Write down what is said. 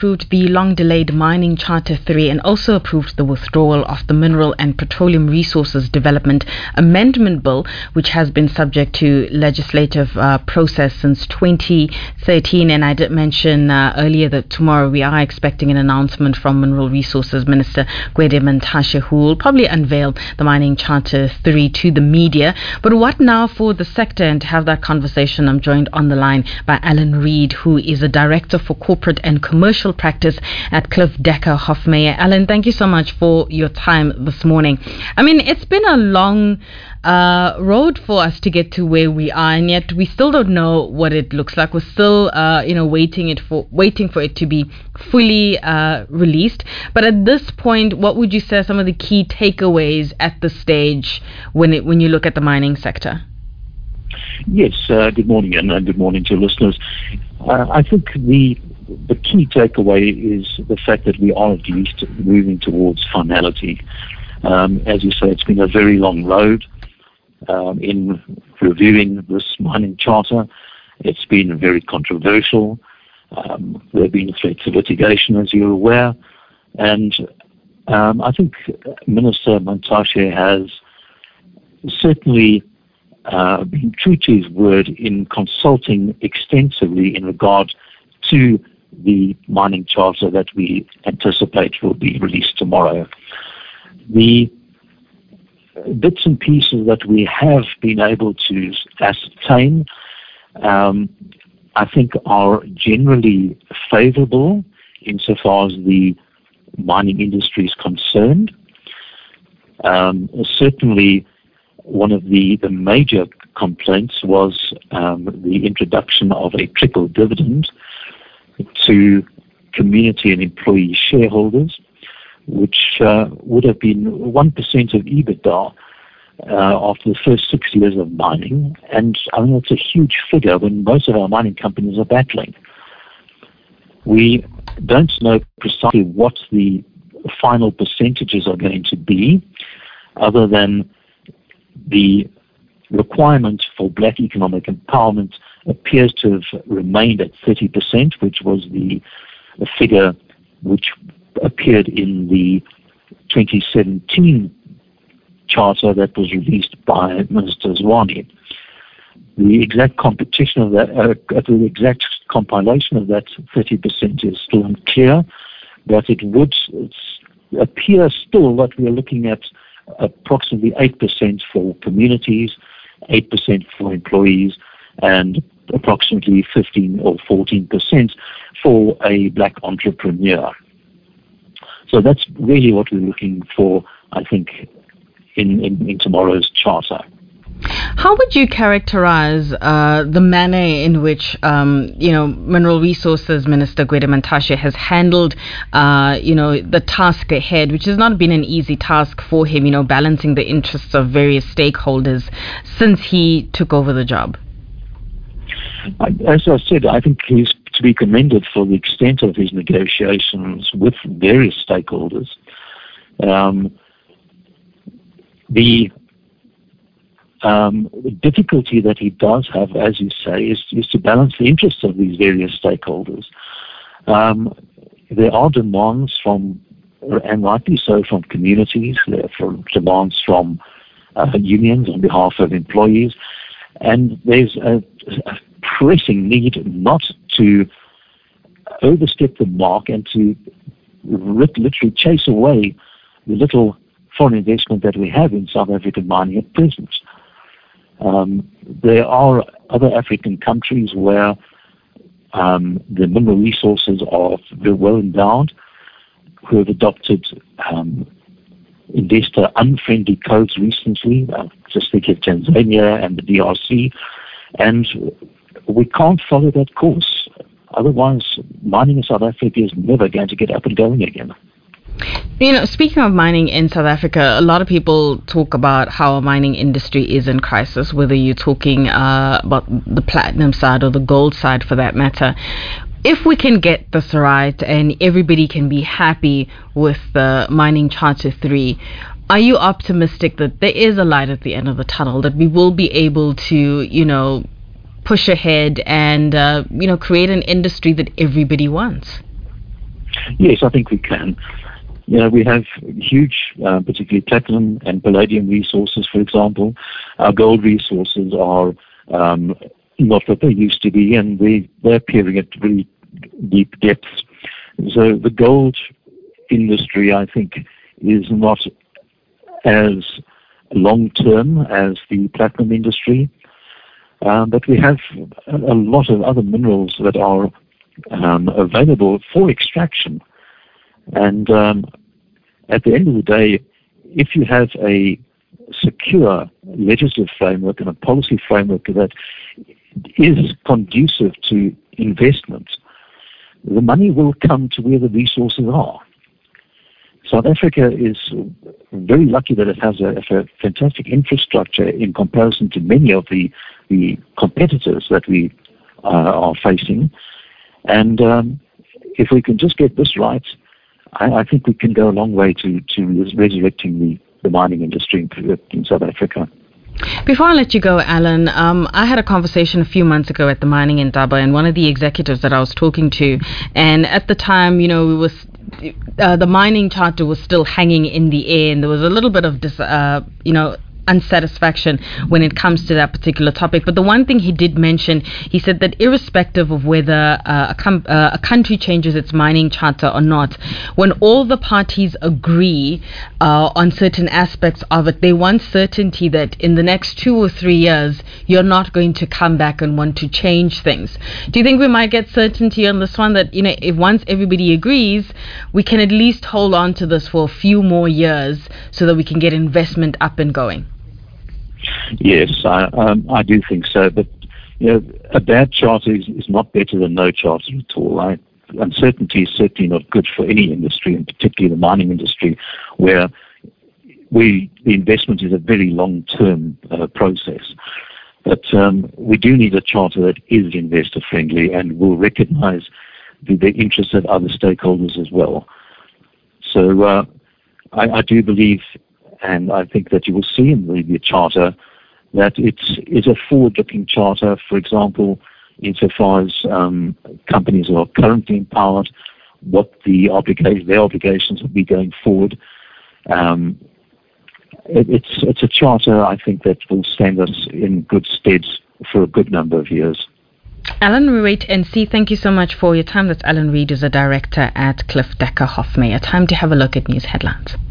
approved the long-delayed Mining Charter 3 and also approved the withdrawal of the Mineral and Petroleum Resources Development Amendment Bill, which has been subject to legislative process since 2013. And I did mention earlier that tomorrow we are expecting an announcement from Mineral Resources Minister Gwede Mantashe, who will probably unveil the Mining Charter 3 to the media. But what now for the sector? And to have that conversation, I'm joined on the line by Alan Reid, who is a Director for Corporate and Commercial Practice at Cliff Decker Hofmeyr. Alan, thank you so much for your time this morning. I mean, it's been a long road for us to get to where we are, and yet we still don't know what it looks like. We're still, waiting for it to be fully released. But at this point, what would you say are some of the key takeaways at this stage when you look at the mining sector? Yes, good morning, and good morning to listeners. I think the key takeaway is the fact that we are at least moving towards finality. As you say, it's been a very long road in reviewing this mining charter. It's been very controversial. There have been threats of litigation, as you're aware. And I think Minister Mantashe has certainly been true to his word in consulting extensively in regard to the mining charter that we anticipate will be released tomorrow. The bits and pieces that we have been able to ascertain, I think, are generally favorable insofar as the mining industry is concerned. Certainly, one of the major complaints was the introduction of a trickle dividend to community and employee shareholders, which would have been 1% of EBITDA after the first 6 years of mining. And I mean, it's a huge figure when most of our mining companies are battling. We don't know precisely what the final percentages are going to be, other than the requirement for black economic empowerment appears to have remained at 30%, which was the figure which appeared in the 2017 charter that was released by Minister Zwane. The exact competition of that, the exact compilation of that 30% is still unclear, but it would appear still that we are looking at approximately 8% for communities, 8% for employees, and approximately 15 or 14% for a black entrepreneur. So that's really what we're looking for, I think, in tomorrow's charter. How would you characterize the manner in which, Mineral Resources Minister Gwede Mantashe has handled, the task ahead, which has not been an easy task for him, balancing the interests of various stakeholders since he took over the job? As I said, I think he's to be commended for the extent of his negotiations with various stakeholders. The difficulty that he does have, as you say, is to balance the interests of these various stakeholders. There are demands from, and rightly so, from communities. There are demands from unions on behalf of employees. And there's a pressing need not to overstep the mark and to literally chase away the little foreign investment that we have in South African mining at present. There are other African countries where the mineral resources are very well endowed, who have adopted investor unfriendly codes recently. Just think of Tanzania and the DRC, and we can't follow that course. Otherwise, mining in South Africa is never going to get up and going again. Speaking of mining in South Africa, a lot of people talk about how our mining industry is in crisis, whether you're talking about the platinum side or the gold side for that matter. If we can get this right and everybody can be happy with the Mining Charter 3, are you optimistic that there is a light at the end of the tunnel, that we will be able to, push ahead and, create an industry that everybody wants? Yes, I think we can. We have huge, particularly platinum and palladium resources, for example. Our gold resources are not what they used to be, and they're appearing at very deep depths. So the gold industry, I think, is not as long-term as the platinum industry, but we have a lot of other minerals that are available for extraction. And at the end of the day, if you have a secure legislative framework and a policy framework that is conducive to investment, the money will come to where the resources are. South Africa is very lucky that it has a fantastic infrastructure in comparison to many of the competitors that we are facing. And if we can just get this right, I think we can go a long way to resurrecting the mining industry in South Africa. Before I let you go, Alan, I had a conversation a few months ago at the Mining Indaba, and one of the executives that I was talking to, and at the time, the mining charter was still hanging in the air, and there was a little bit of unsatisfaction when it comes to that particular topic. But the one thing he did mention, he said that irrespective of whether a country changes its mining charter or not, when all the parties agree on certain aspects of it, they want certainty that in the next 2 or 3 years you're not going to come back and want to change things. Do you think we might get certainty on this one, that if once everybody agrees, we can at least hold on to this for a few more years so that we can get investment up and going? Yes, I do think so. But a bad charter is not better than no charter at all. Uncertainty is certainly not good for any industry, and particularly the mining industry, where the investment is a very long-term process. But we do need a charter that is investor-friendly and will recognize the interests of other stakeholders as well. So I do believe, and I think that you will see in the charter, that it's a forward-looking charter. For example, insofar as companies are currently empowered, what their obligations will be going forward. It's a charter, I think, that will stand us in good stead for a good number of years. Alan Reid, NC, thank you so much for your time. That's Alan Reid, who's a director at Cliff Decker Hofmeyr. Time to have a look at news headlines.